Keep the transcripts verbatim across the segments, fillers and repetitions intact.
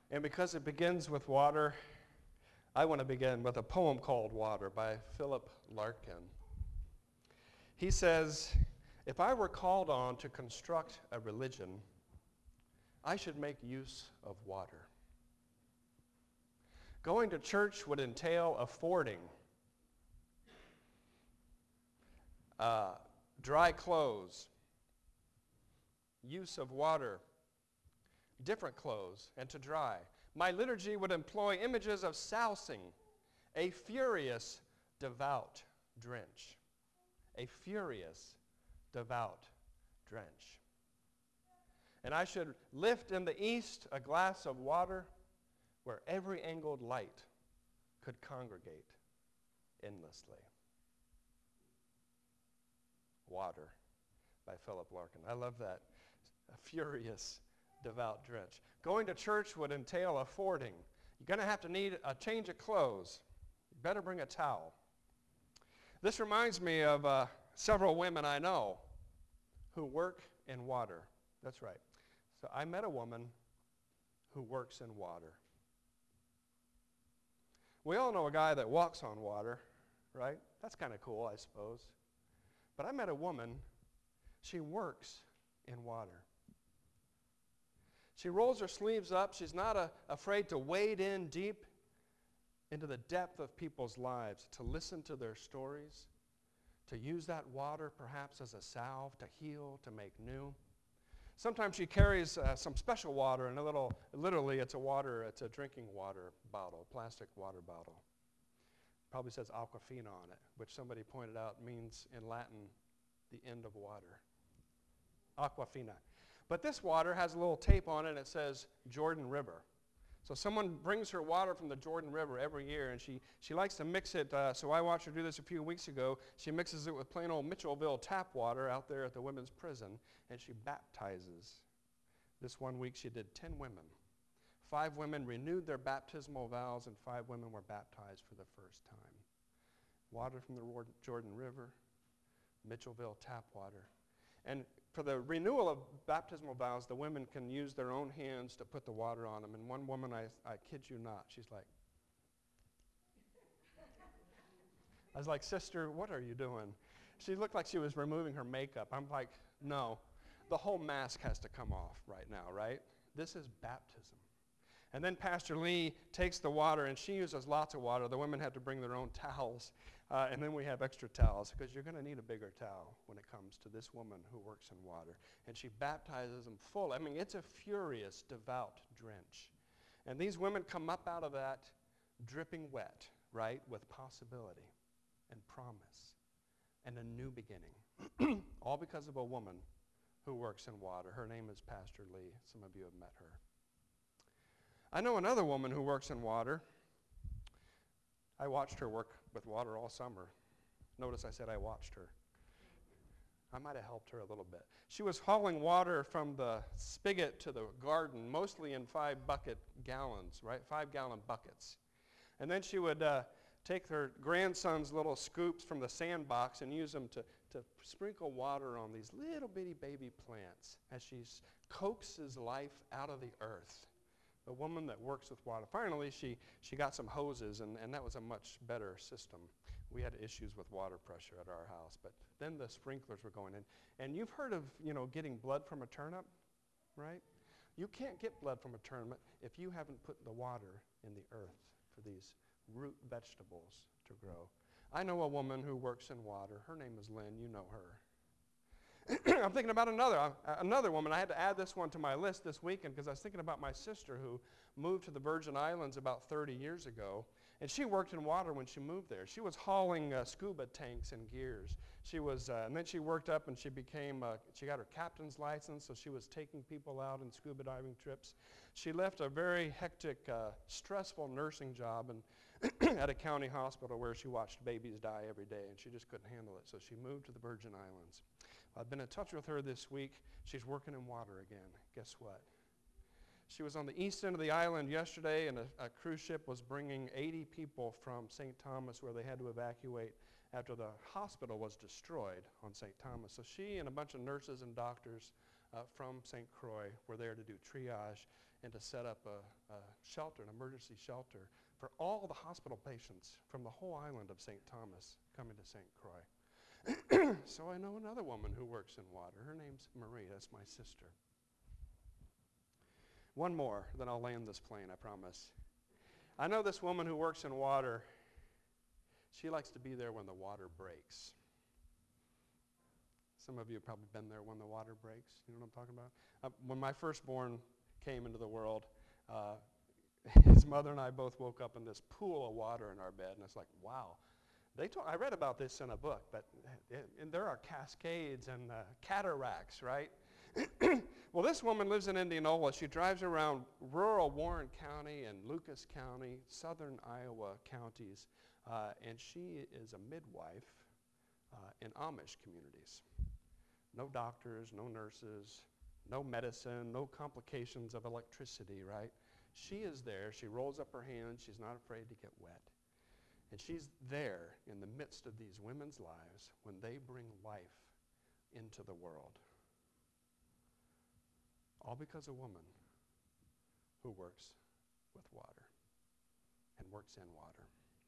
And because it begins with water, I want to begin with a poem called Water by Philip Larkin. He says, if I were called on to construct a religion, I should make use of water. Going to church would entail a fording, uh, dry clothes, use of water, different clothes, and to dry. My liturgy would employ images of sousing, a furious, devout drench. A furious, devout drench. And I should lift in the east a glass of water where every angled light could congregate endlessly. Water by Philip Larkin. I love that. A furious, devout drench. Going to church would entail a fording. You're going to have to need a change of clothes. You better bring a towel. This reminds me of uh, several women I know who work in water. That's right. So I met a woman who works in water. We all know a guy that walks on water, right? That's kind of cool, I suppose. But I met a woman, she works in water. She rolls her sleeves up. She's not a, afraid to wade in deep into the depth of people's lives, to listen to their stories, to use that water perhaps as a salve to heal, to make new. Sometimes she carries uh, some special water in a little, literally it's a water, it's a drinking water bottle, plastic water bottle. Probably says Aquafina on it, which somebody pointed out means in Latin, the end of water. Aquafina. But this water has a little tape on it and it says Jordan River. So someone brings her water from the Jordan River every year, and she, she likes to mix it. Uh, so I watched her do this a few weeks ago. She mixes it with plain old Mitchellville tap water out there at the women's prison, and she baptizes. This one week she did ten women. Five women renewed their baptismal vows, and five women were baptized for the first time. Water from the Jordan River, Mitchellville tap water. And for the renewal of baptismal vows, the women can use their own hands to put the water on them. And one woman, I, I kid you not, she's like, I was like, sister, what are you doing? She looked like she was removing her makeup. I'm like, no, the whole mask has to come off right now, right? This is baptism. And then Pastor Lee takes the water, and she uses lots of water. The women have to bring their own towels, uh, and then we have extra towels, because you're going to need a bigger towel when it comes to this woman who works in water. And she baptizes them full. I mean, it's a furious, devout drench. And these women come up out of that dripping wet, right, with possibility and promise and a new beginning, all because of a woman who works in water. Her name is Pastor Lee. Some of you have met her. I know another woman who works in water. I watched her work with water all summer. Notice I said I watched her. I might have helped her a little bit. She was hauling water from the spigot to the garden, mostly in five bucket gallons, right? Five gallon buckets. And then she would uh, take her grandson's little scoops from the sandbox and use them to, to sprinkle water on these little bitty baby plants as she coaxes life out of the earth. A woman that works with water. Finally, she, she got some hoses, and, and that was a much better system. We had issues with water pressure at our house, but then the sprinklers were going in. And you've heard of, you know, getting blood from a turnip, right? You can't get blood from a turnip if you haven't put the water in the earth for these root vegetables to grow. I know a woman who works in water. Her name is Lynn. You know her. I'm thinking about another, uh, another woman. I had to add this one to my list this weekend because I was thinking about my sister who moved to the Virgin Islands about thirty years ago. And she worked in water when she moved there. She was hauling uh, scuba tanks and gears. She was, uh, and then she worked up and she became, uh, she got her captain's license, so she was taking people out on scuba diving trips. She left a very hectic, uh, stressful nursing job and at a county hospital where she watched babies die every day, and she just couldn't handle it. So she moved to the Virgin Islands. I've been in touch with her this week. She's working in water again. Guess what? She was on the east end of the island yesterday, and a, a cruise ship was bringing eighty people from Saint Thomas, where they had to evacuate after the hospital was destroyed on Saint Thomas. So she and a bunch of nurses and doctors uh, from Saint Croix were there to do triage and to set up a, a shelter, an emergency shelter for all the hospital patients from the whole island of Saint Thomas coming to Saint Croix. So I know another woman who works in water. Her name's Marie. That's my sister. One more, then I'll land this plane, I promise. I know this woman who works in water. She likes to be there when the water breaks. Some of you have probably been there when the water breaks. You know what I'm talking about? Uh, when my firstborn came into the world, uh, his mother and I both woke up in this pool of water in our bed, and it's like, wow. They told, I read about this in a book, but it, and there are cascades and uh, cataracts, right? Well, this woman lives in Indianola. She drives around rural Warren County and Lucas County, southern Iowa counties, uh, and she is a midwife uh, in Amish communities. No doctors, no nurses, no medicine, no complications of electricity, right? She is there. She rolls up her hands. She's not afraid to get wet. And she's there in the midst of these women's lives when they bring life into the world. All because a woman who works with water and works in water.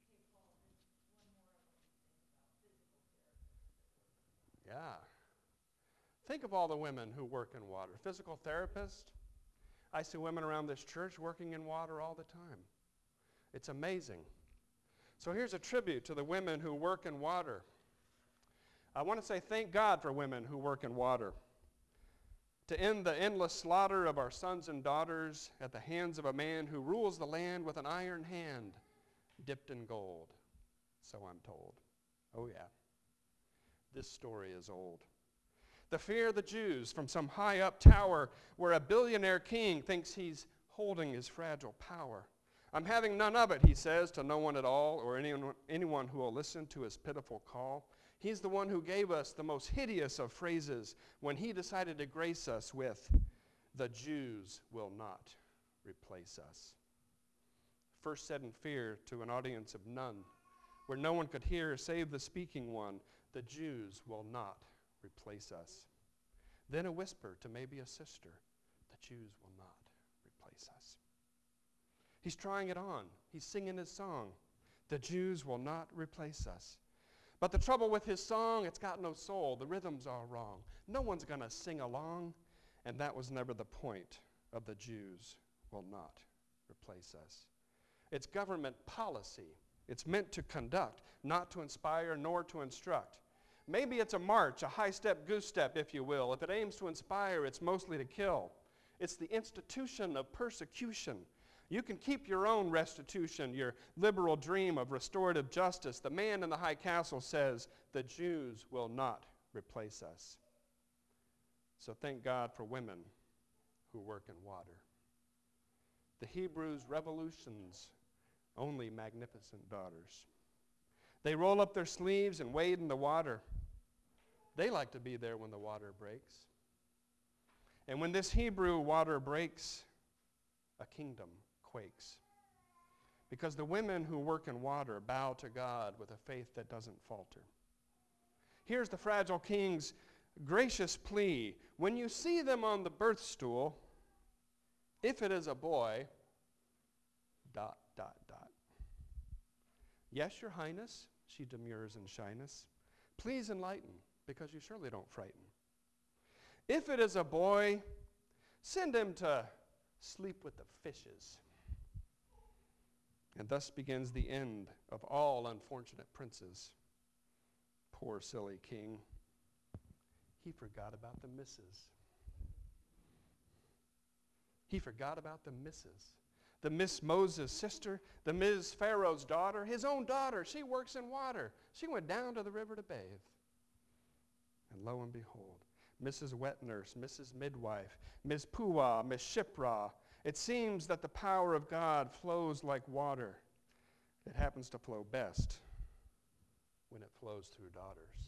Yeah. Think of all the women who work in water. Physical therapists. I see women around this church working in water all the time. It's amazing. So here's a tribute to the women who work in water. I want to say thank God for women who work in water. To end the endless slaughter of our sons and daughters at the hands of a man who rules the land with an iron hand dipped in gold. So I'm told. Oh yeah. This story is old. The fear of the Jews from some high up tower where a billionaire king thinks he's holding his fragile power. I'm having none of it, he says, to no one at all or anyone, anyone who will listen to his pitiful call. He's the one who gave us the most hideous of phrases when he decided to grace us with, "The Jews will not replace us." First said in fear to an audience of none, where no one could hear save the speaking one, "The Jews will not replace us." Then a whisper to maybe a sister, "The Jews will not replace us." He's trying it on. He's singing his song. The Jews will not replace us. But the trouble with his song, it's got no soul. The rhythm's all wrong. No one's going to sing along. And that was never the point of the Jews will not replace us. It's government policy. It's meant to conduct, not to inspire nor to instruct. Maybe it's a march, a high-step goose step, if you will. If it aims to inspire, it's mostly to kill. It's the institution of persecution. You can keep your own restitution, your liberal dream of restorative justice. The man in the high castle says, the Jews will not replace us. So thank God for women who work in water. The Hebrews' revolution's only magnificent daughters. They roll up their sleeves and wade in the water. They like to be there when the water breaks. And when this Hebrew water breaks, a kingdom quakes. Because the women who work in water bow to God with a faith that doesn't falter. Here's the fragile king's gracious plea. When you see them on the birth stool, if it is a boy, dot, dot, dot. Yes, your highness, she demurs in shyness. Please enlighten, because you surely don't frighten. If it is a boy, send him to sleep with the fishes. And thus begins the end of all unfortunate princes. Poor silly king. He forgot about the missus. He forgot about the missus. The Miss Moses' sister, the Miz Pharaoh's daughter, his own daughter. She works in water. She went down to the river to bathe. And lo and behold, Missus Wet Nurse, Missus Midwife, Miss Puah, Miss Shipra. It seems that the power of God flows like water. It happens to flow best when it flows through daughters.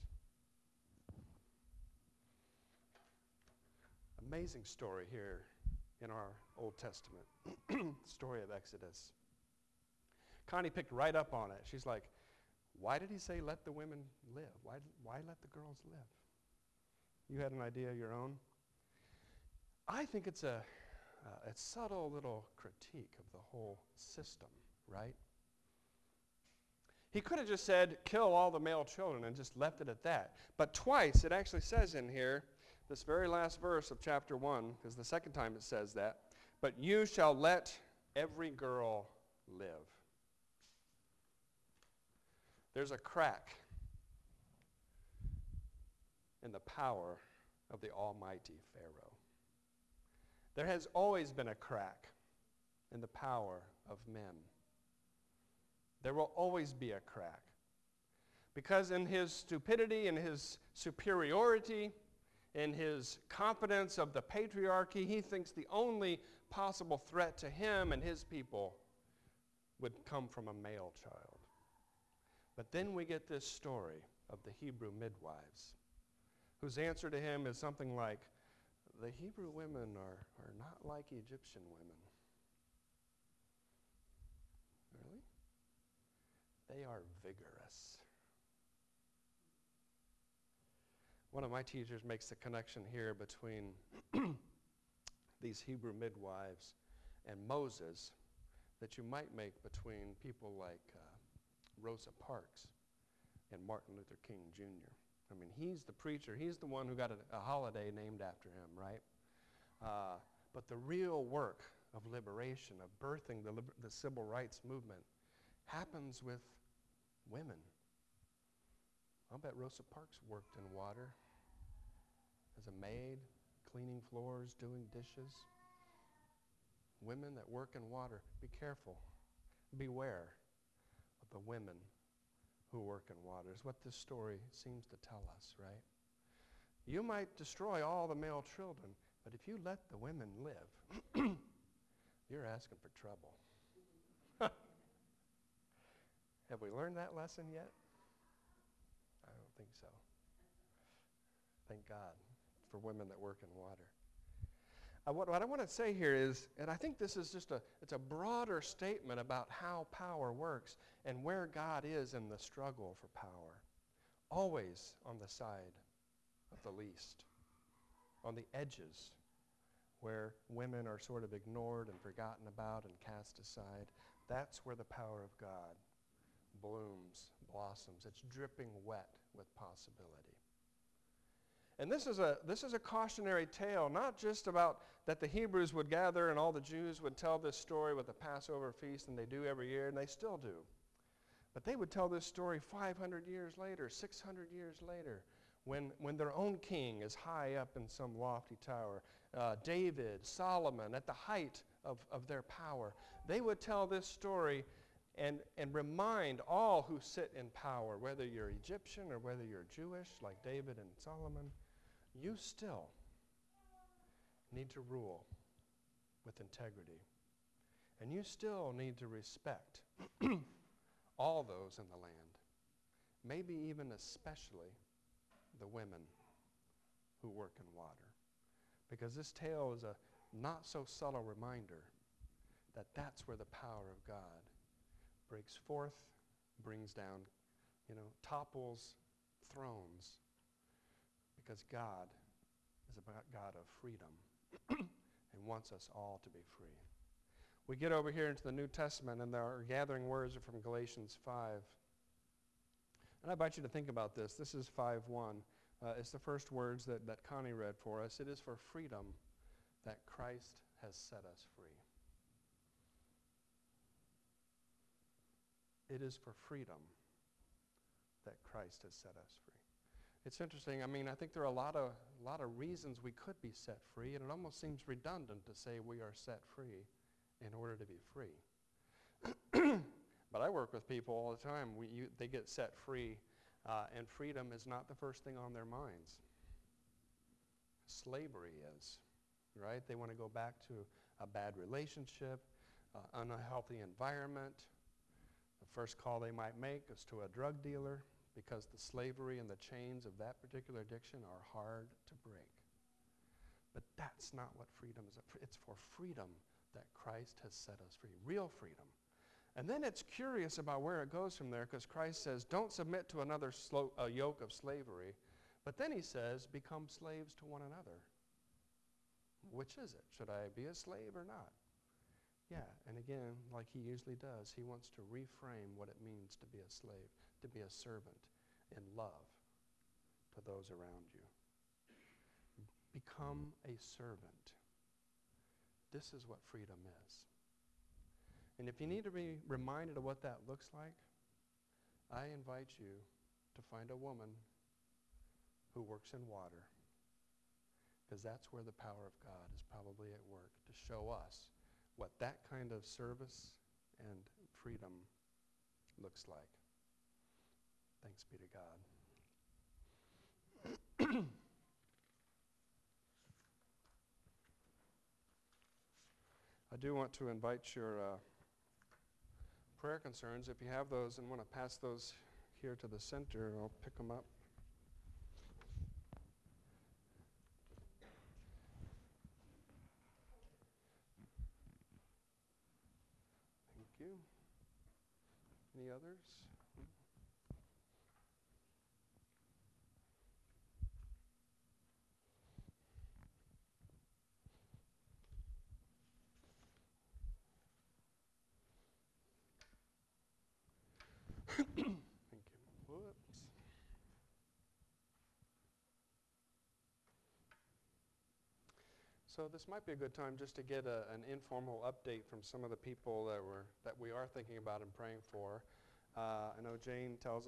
Amazing story here in our Old Testament. Story of Exodus. Connie picked right up on it. She's like, why did he say let the women live? Why, why let the girls live? You had an idea of your own? I think it's a, uh, a subtle little critique of the whole system, right? He could have just said, kill all the male children and just left it at that. But twice it actually says in here, this very last verse of chapter one, is the second time it says that, but you shall let every girl live. There's a crack in the power of the almighty Pharaoh. There has always been a crack in the power of men. There will always be a crack. Because in his stupidity, in his superiority, in his confidence of the patriarchy, he thinks the only possible threat to him and his people would come from a male child. But then we get this story of the Hebrew midwives, whose answer to him is something like, the Hebrew women are, are not like Egyptian women. Really? They are vigorous. One of my teachers makes the connection here between these Hebrew midwives and Moses that you might make between people like uh, Rosa Parks and Martin Luther King Junior I mean, he's the preacher. He's the one who got a, a holiday named after him, right? Uh, but the real work of liberation, of birthing the, liber- the civil rights movement, happens with women. I'll bet Rosa Parks worked in water as a maid, cleaning floors, doing dishes. Women that work in water, be careful. Beware of the women who work in water, is what this story seems to tell us, right? You might destroy all the male children, but if you let the women live, you're asking for trouble. Have we learned that lesson yet? I don't think so. Thank God for women that work in water. Uh, what, what I want to say here is, and I think this is just a, it's a broader statement about how power works and where God is in the struggle for power. Always on the side of the least, on the edges where women are sort of ignored and forgotten about and cast aside. That's where the power of God blooms, blossoms. It's dripping wet with possibility. And this is a this is a cautionary tale, not just about that the Hebrews would gather and all the Jews would tell this story with the Passover feast, and they do every year, and they still do. But they would tell this story five hundred years later, six hundred years later, when, when their own king is high up in some lofty tower. Uh, David, Solomon, at the height of, of their power. They would tell this story and, and remind all who sit in power, whether you're Egyptian or whether you're Jewish, like David and Solomon, you still need to rule with integrity. And you still need to respect all those in the land, maybe even especially the women who work in water. Because this tale is a not so subtle reminder that that's where the power of God breaks forth, brings down, you know, topples thrones, because God is a God of freedom and wants us all to be free. We get over here into the New Testament, and our gathering words are from Galatians five. And I invite you to think about this. This is five one. Uh, it's the first words that, that Connie read for us. It is for freedom that Christ has set us free. It is for freedom that Christ has set us free. It's interesting. I mean, I think there are a lot of, a lot of reasons we could be set free, and it almost seems redundant to say we are set free in order to be free. But I work with people all the time. We, you, they get set free, uh, and freedom is not the first thing on their minds. Slavery is, right? They want to go back to a bad relationship, uh, unhealthy environment. The first call they might make is to a drug dealer, because the slavery and the chains of that particular addiction are hard to break. But that's not what freedom is. It's for freedom that Christ has set us free, real freedom. And then it's curious about where it goes from there, because Christ says, don't submit to another slo- a yoke of slavery. But then he says, become slaves to one another. which is it? Should I be a slave or not? Yeah, and again, like he usually does, he wants to reframe what it means to be a slave, to be a servant in love to those around you. Become a servant. This is what freedom is. And if you need to be reminded of what that looks like, I invite you to find a woman who works in water, because that's where the power of God is probably at work, to show us what that kind of service and freedom looks like. Thanks be to God. I do want to invite your uh, prayer concerns. If you have those and want to pass those here to the center, I'll pick them up. Thank you. Any others? Thank you. Whoops. So this might be a good time just to get a, an informal update from some of the people that were that we are thinking about and praying for. Uh, I know Jane tells